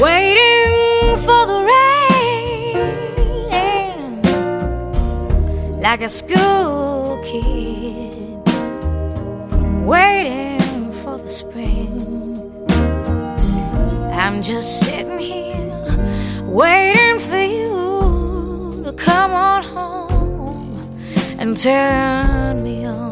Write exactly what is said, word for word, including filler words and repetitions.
waiting for the rain, like a school kid waiting for the spring. I'm just sitting here waiting for you to come on home and turn me on.